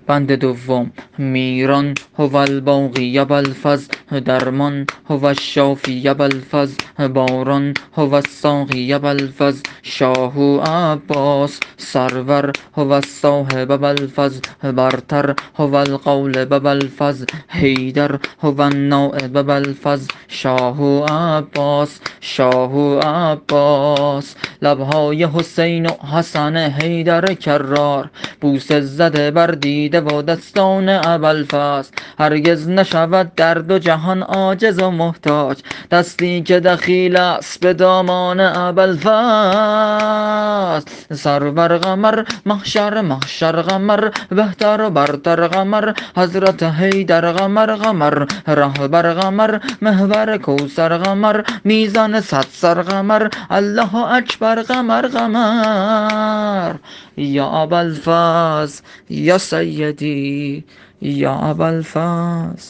بند دوم: میران هو الباقی ابوالفضل، درمان هو الشافی ابوالفضل، باران هو الساقی ابوالفضل، شاه عباس سرور هو الصاحب ابوالفضل، برتر هو القول ابوالفضل، حیدر هو النائب ابوالفضل، شاه عباس شاه عباس. لبهای حسین و حسن حیدر کرار، بوسه زده بر دیده و دستان ابوالفضل. هرگز نشود در دو جهان عاجز و محتاج، دستی که دخیل است به دامان ابوالفضل. سرور قمر محشر محشر قمر، بهتر و برتر قمر، حضرت حیدر قمر قمر، رهبر قمر، محور کوثر قمر، میزان صد سر قمر، الله اکبر قمر قمر. یا ابوالفضل یا سیدی یا ابوالفضل.